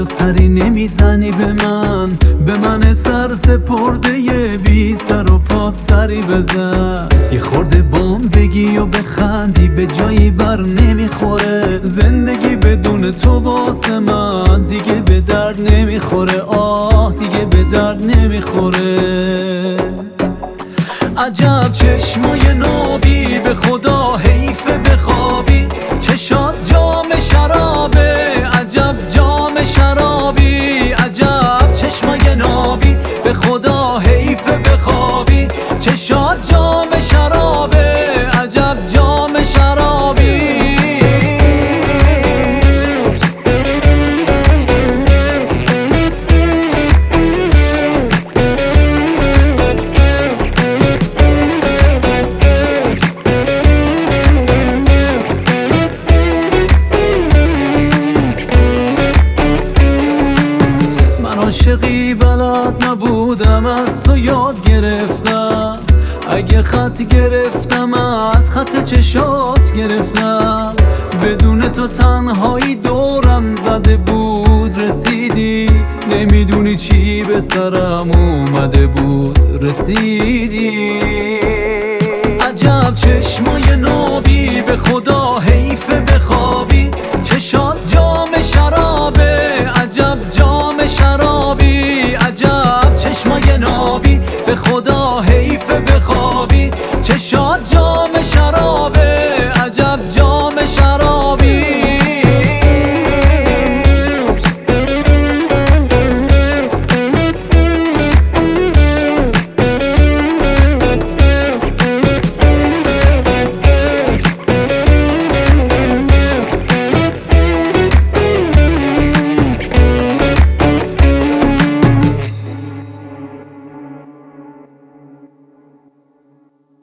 سری نمیزنی به من سر سپرده بی سر و پا سری بزن. یه خورده بام بگی و بخندی به جایی بر نمیخوره. زندگی بدون تو واسه من دیگه به درد نمیخوره. آه دیگه به درد نمیخوره. عجب چشمای نابی، به خدا حیفه بخوابی. چشات جام شرابه، عجب جام شرابی. عجب چشمای نابی، به خدا حیفه بخوابی. چشات جام شرابه، عجب جام شرابی. عاشقی بلد نبودم، از تو یاد گرفتم. اگه خط گرفتم از خط چشات گرفتم. بدون تو تنهایی دورم زده بود. رسیدی نمیدونی چی به سرم اومده بود. رسیدی. عجب چشمای نابی، به خدا حیفه بخوابی.